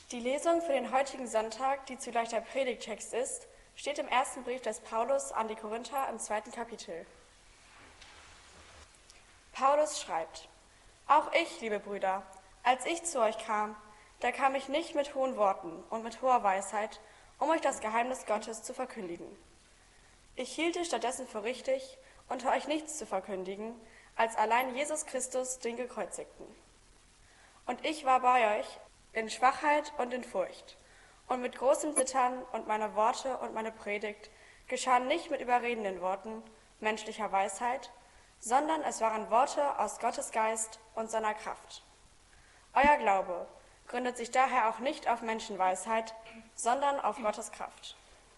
Die Lesung für den heutigen Sonntag, die zugleich der Predigttext ist, steht im ersten Brief des Paulus an die Korinther im 2. Kapitel. Paulus schreibt: Auch ich, liebe Brüder, als ich zu euch kam, da kam ich nicht mit hohen Worten und mit hoher Weisheit, um euch das Geheimnis Gottes zu verkündigen. Ich hielte stattdessen für richtig, unter euch nichts zu verkündigen, als allein Jesus Christus, den Gekreuzigten. Und ich war bei euch in Schwachheit und in Furcht. Und mit großem Zittern und meine Worte und meine Predigt geschahen nicht mit überredenden Worten menschlicher Weisheit, sondern es waren Worte aus Gottes Geist und seiner Kraft. Euer Glaube gründet sich daher auch nicht auf Menschenweisheit, sondern auf Gottes Kraft.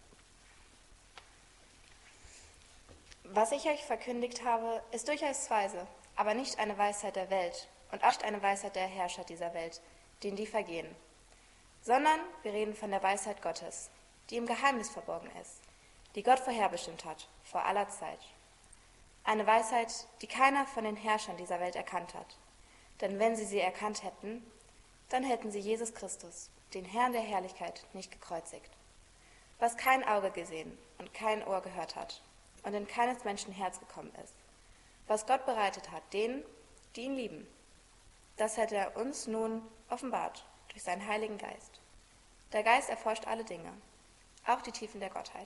Was ich euch verkündigt habe, ist durchaus weise, aber nicht eine Weisheit der Welt und auch nicht eine Weisheit der Herrscher dieser Welt, denen die vergehen, sondern wir reden von der Weisheit Gottes, die im Geheimnis verborgen ist, die Gott vorherbestimmt hat, vor aller Zeit. Eine Weisheit, die keiner von den Herrschern dieser Welt erkannt hat. Denn wenn sie erkannt hätten, dann hätten sie Jesus Christus, den Herrn der Herrlichkeit, nicht gekreuzigt. Was kein Auge gesehen und kein Ohr gehört hat und in keines Menschen Herz gekommen ist, was Gott bereitet hat, denen, die ihn lieben, das hat er uns nun offenbart durch seinen Heiligen Geist. Der Geist erforscht alle Dinge, auch die Tiefen der Gottheit.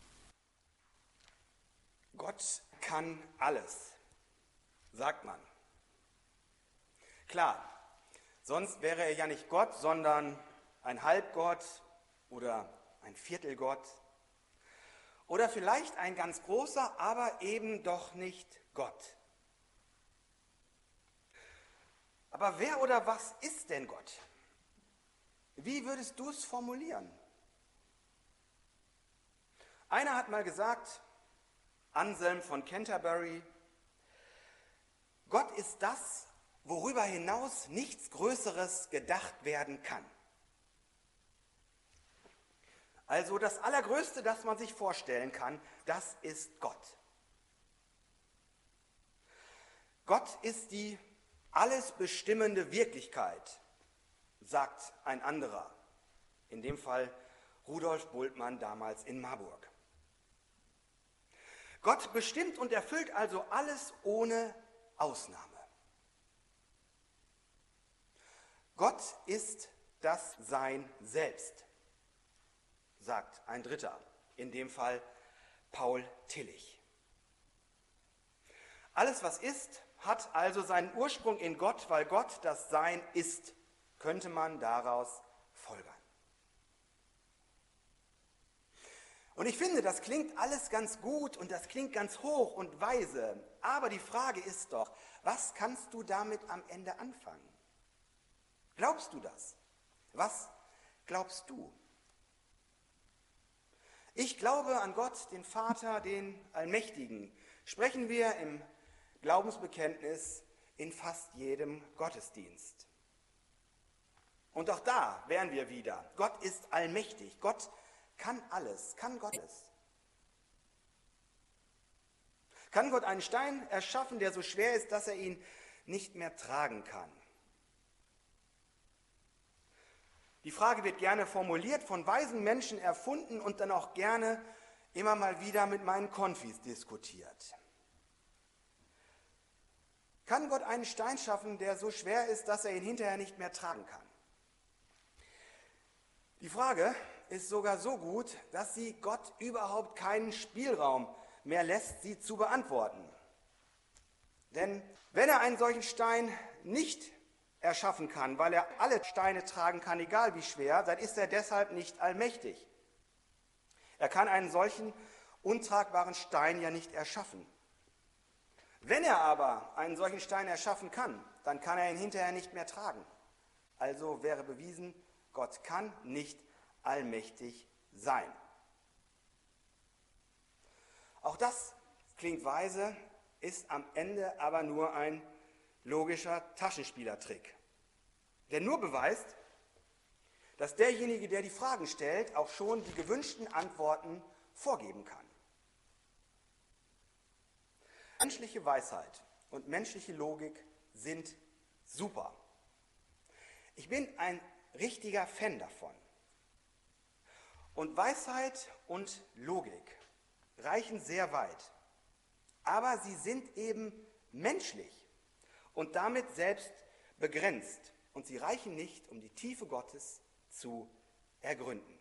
Gott kann alles, sagt man. Klar, sonst wäre er ja nicht Gott, sondern ein Halbgott oder ein Viertelgott oder vielleicht ein ganz großer, aber eben doch nicht Gott. Aber wer oder was ist denn Gott? Wie würdest du es formulieren? Einer hat mal gesagt, Anselm von Canterbury: Gott ist das, worüber hinaus nichts Größeres gedacht werden kann. Also das Allergrößte, das man sich vorstellen kann, das ist Gott. Gott ist die alles bestimmende Wirklichkeit, sagt ein anderer, in dem Fall Rudolf Bultmann damals in Marburg. Gott bestimmt und erfüllt also alles ohne Ausnahme. Gott ist das Sein selbst, sagt ein Dritter, in dem Fall Paul Tillich. Alles, was ist, hat also seinen Ursprung in Gott, weil Gott das Sein ist, könnte man daraus folgern. Und ich finde, das klingt alles ganz gut und das klingt ganz hoch und weise, aber die Frage ist doch, was kannst du damit am Ende anfangen? Glaubst du das? Was glaubst du? Ich glaube an Gott, den Vater, den Allmächtigen, sprechen wir im Glaubensbekenntnis in fast jedem Gottesdienst. Und auch da wären wir wieder. Gott ist allmächtig. Gott kann alles. Kann Gott es? Kann Gott einen Stein erschaffen, der so schwer ist, dass er ihn nicht mehr tragen kann? Die Frage wird gerne formuliert, von weisen Menschen erfunden und dann auch gerne immer mal wieder mit meinen Konfis diskutiert. Kann Gott einen Stein schaffen, der so schwer ist, dass er ihn hinterher nicht mehr tragen kann? Die Frage ist sogar so gut, dass sie Gott überhaupt keinen Spielraum mehr lässt, sie zu beantworten. Denn wenn er einen solchen Stein nicht erschaffen kann, weil er alle Steine tragen kann, egal wie schwer, dann ist er deshalb nicht allmächtig. Er kann einen solchen untragbaren Stein ja nicht erschaffen. Wenn er aber einen solchen Stein erschaffen kann, dann kann er ihn hinterher nicht mehr tragen. Also wäre bewiesen, Gott kann nicht allmächtig sein. Auch das klingt weise, ist am Ende aber nur ein logischer Taschenspielertrick, der nur beweist, dass derjenige, der die Fragen stellt, auch schon die gewünschten Antworten vorgeben kann. Menschliche Weisheit und menschliche Logik sind super. Ich bin ein richtiger Fan davon. Und Weisheit und Logik reichen sehr weit, aber sie sind eben menschlich und damit selbst begrenzt und sie reichen nicht, um die Tiefe Gottes zu ergründen.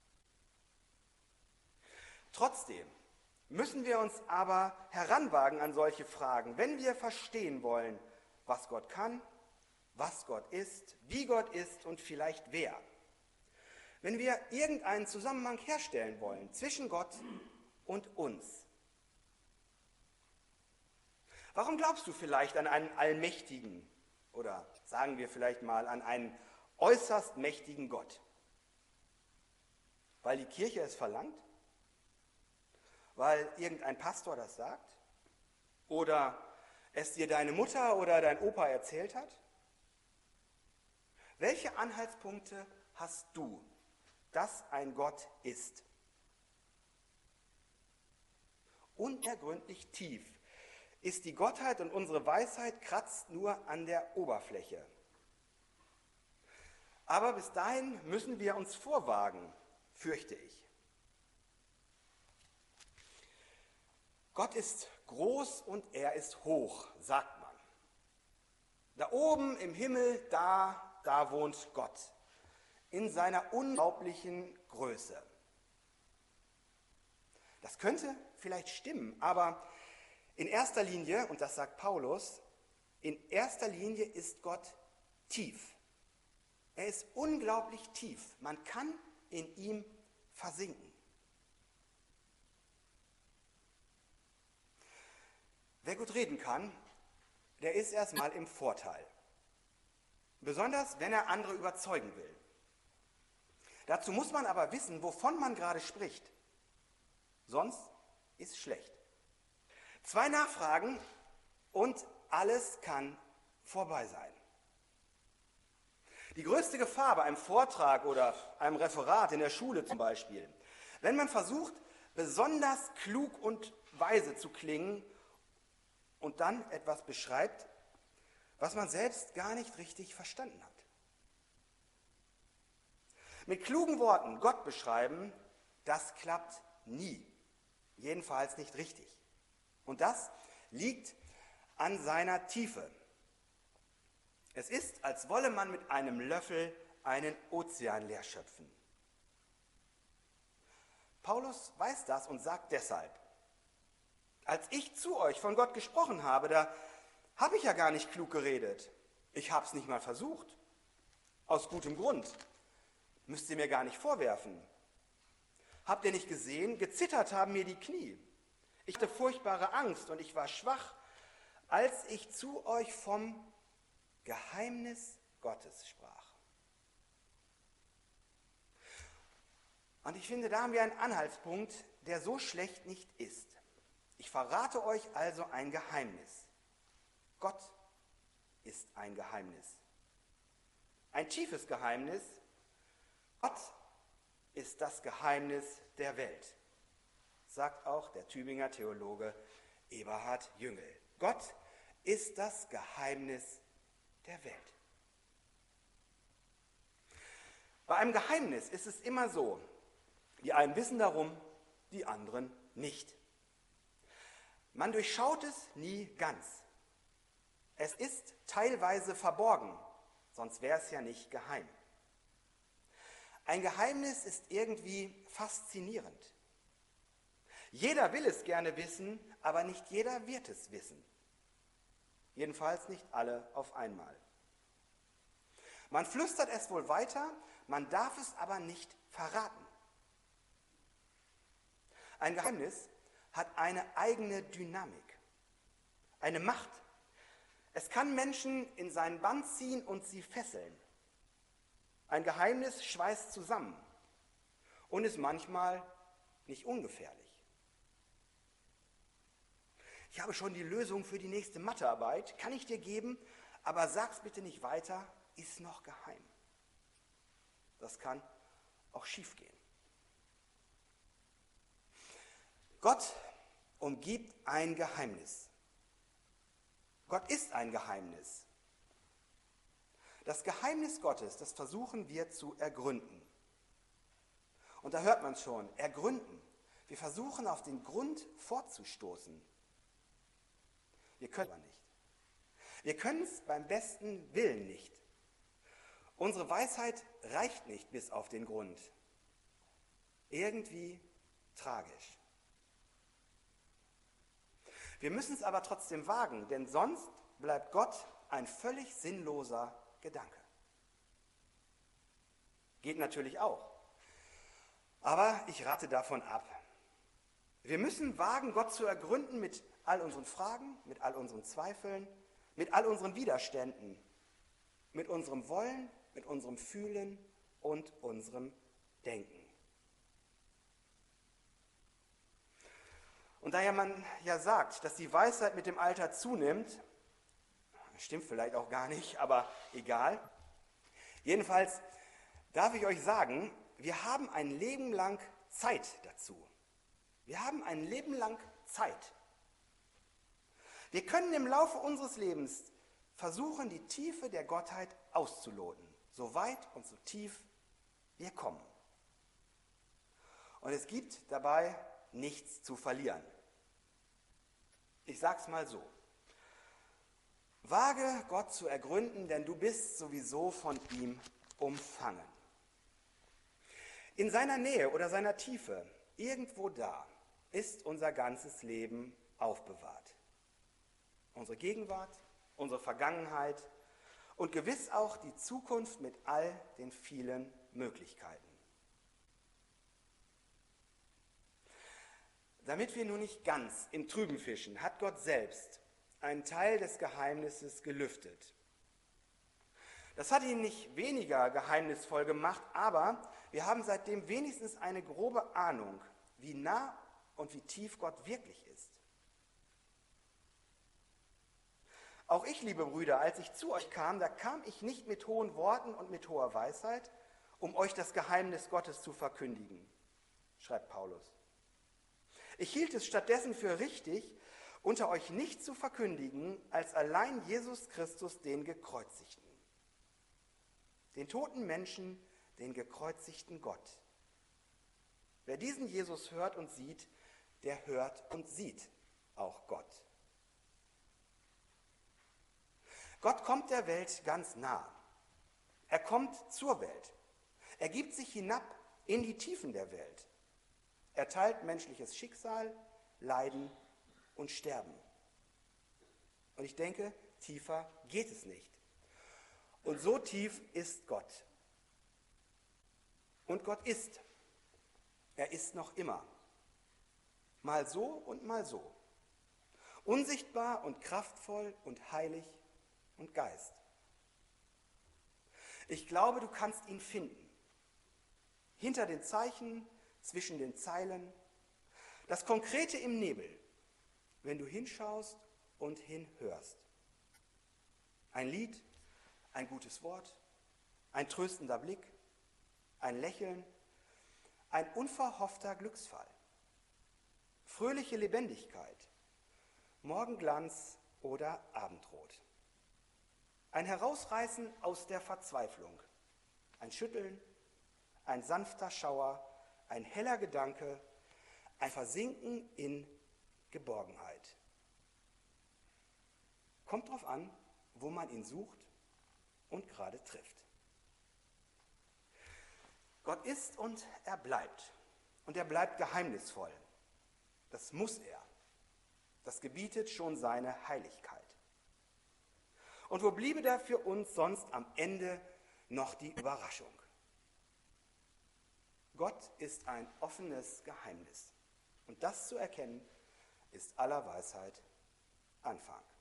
Trotzdem müssen wir uns aber heranwagen an solche Fragen, wenn wir verstehen wollen, was Gott kann, was Gott ist, wie Gott ist und vielleicht wer. Wenn wir irgendeinen Zusammenhang herstellen wollen zwischen Gott und uns. Warum glaubst du vielleicht an einen allmächtigen oder sagen wir vielleicht mal an einen äußerst mächtigen Gott? Weil die Kirche es verlangt? Weil irgendein Pastor das sagt? Oder es dir deine Mutter oder dein Opa erzählt hat? Welche Anhaltspunkte hast du, dass ein Gott ist? Unergründlich tief ist die Gottheit und unsere Weisheit kratzt nur an der Oberfläche. Aber bis dahin müssen wir uns vorwagen, fürchte ich. Gott ist groß und er ist hoch, sagt man. Da oben im Himmel, da wohnt Gott in seiner unglaublichen Größe. Das könnte vielleicht stimmen, aber in erster Linie, und das sagt Paulus, in erster Linie ist Gott tief. Er ist unglaublich tief. Man kann in ihm versinken. Wer gut reden kann, der ist erstmal im Vorteil. Besonders, wenn er andere überzeugen will. Dazu muss man aber wissen, wovon man gerade spricht. Sonst ist schlecht. 2 Nachfragen und alles kann vorbei sein. Die größte Gefahr bei einem Vortrag oder einem Referat in der Schule zum Beispiel, wenn man versucht, besonders klug und weise zu klingen und dann etwas beschreibt, was man selbst gar nicht richtig verstanden hat. Mit klugen Worten Gott beschreiben, das klappt nie. Jedenfalls nicht richtig. Und das liegt an seiner Tiefe. Es ist, als wolle man mit einem Löffel einen Ozean leer schöpfen. Paulus weiß das und sagt deshalb, als ich zu euch von Gott gesprochen habe, da habe ich ja gar nicht klug geredet. Ich habe es nicht mal versucht. Aus gutem Grund. Müsst ihr mir gar nicht vorwerfen. Habt ihr nicht gesehen? Gezittert haben mir die Knie. Ich hatte furchtbare Angst und ich war schwach, als ich zu euch vom Geheimnis Gottes sprach. Und ich finde, da haben wir einen Anhaltspunkt, der so schlecht nicht ist. Ich verrate euch also ein Geheimnis. Gott ist ein Geheimnis. Ein tiefes Geheimnis. Gott ist das Geheimnis der Welt, sagt auch der Tübinger Theologe Eberhard Jüngel. Gott ist das Geheimnis der Welt. Bei einem Geheimnis ist es immer so, die einen wissen darum, die anderen nicht. Man durchschaut es nie ganz. Es ist teilweise verborgen, sonst wäre es ja nicht geheim. Ein Geheimnis ist irgendwie faszinierend. Jeder will es gerne wissen, aber nicht jeder wird es wissen. Jedenfalls nicht alle auf einmal. Man flüstert es wohl weiter, man darf es aber nicht verraten. Ein Geheimnis hat eine eigene Dynamik, eine Macht. Es kann Menschen in seinen Bann ziehen und sie fesseln. Ein Geheimnis schweißt zusammen und ist manchmal nicht ungefährlich. Ich habe schon die Lösung für die nächste Mathearbeit, kann ich dir geben, aber sag's bitte nicht weiter, ist noch geheim. Das kann auch schiefgehen. Gott umgibt ein Geheimnis. Gott ist ein Geheimnis. Das Geheimnis Gottes, das versuchen wir zu ergründen. Und da hört man es schon, ergründen. Wir versuchen auf den Grund vorzustoßen. Wir können aber nicht. Wir können es beim besten Willen nicht. Unsere Weisheit reicht nicht bis auf den Grund. Irgendwie tragisch. Wir müssen es aber trotzdem wagen, denn sonst bleibt Gott ein völlig sinnloser Gedanke. Geht natürlich auch. Aber ich rate davon ab. Wir müssen wagen, Gott zu ergründen mit all unseren Fragen, mit all unseren Zweifeln, mit all unseren Widerständen, mit unserem Wollen, mit unserem Fühlen und unserem Denken. Und daher man ja sagt, dass die Weisheit mit dem Alter zunimmt, stimmt vielleicht auch gar nicht, aber egal. Jedenfalls darf ich euch sagen, wir haben ein Leben lang Zeit dazu. Wir haben ein Leben lang Zeit. Wir können im Laufe unseres Lebens versuchen, die Tiefe der Gottheit auszuloten, so weit und so tief wir kommen. Und es gibt dabei nichts zu verlieren. Ich sag's mal so. Wage Gott zu ergründen, denn du bist sowieso von ihm umfangen. In seiner Nähe oder seiner Tiefe, irgendwo da, ist unser ganzes Leben aufbewahrt. Unsere Gegenwart, unsere Vergangenheit und gewiss auch die Zukunft mit all den vielen Möglichkeiten. Damit wir nun nicht ganz im Trüben fischen, hat Gott selbst einen Teil des Geheimnisses gelüftet. Das hat ihn nicht weniger geheimnisvoll gemacht, aber wir haben seitdem wenigstens eine grobe Ahnung, wie nah und wie tief Gott wirklich ist. Auch ich, liebe Brüder, als ich zu euch kam, da kam ich nicht mit hohen Worten und mit hoher Weisheit, um euch das Geheimnis Gottes zu verkündigen, schreibt Paulus. Ich hielt es stattdessen für richtig, unter euch nicht zu verkündigen, als allein Jesus Christus, den Gekreuzigten. Den toten Menschen, den gekreuzigten Gott. Wer diesen Jesus hört und sieht, der hört und sieht auch Gott. Gott kommt der Welt ganz nah. Er kommt zur Welt. Er gibt sich hinab in die Tiefen der Welt. Er teilt menschliches Schicksal, Leiden und Sterben. Und ich denke, tiefer geht es nicht. Und so tief ist Gott. Und Gott ist. Er ist noch immer. Mal so und mal so. Unsichtbar und kraftvoll und heilig und Geist. Ich glaube, du kannst ihn finden. Hinter den Zeichen, zwischen den Zeilen. Das Konkrete im Nebel, wenn du hinschaust und hinhörst. Ein Lied, ein gutes Wort, ein tröstender Blick, ein Lächeln, ein unverhoffter Glücksfall, fröhliche Lebendigkeit, Morgenglanz oder Abendrot. Ein Herausreißen aus der Verzweiflung, ein Schütteln, ein sanfter Schauer, ein heller Gedanke, ein Versinken in Geborgenheit. Kommt drauf an, wo man ihn sucht und gerade trifft. Gott ist und er bleibt. Und er bleibt geheimnisvoll. Das muss er. Das gebietet schon seine Heiligkeit. Und wo bliebe da für uns sonst am Ende noch die Überraschung? Gott ist ein offenes Geheimnis. Und das zu erkennen, ist aller Weisheit Anfang.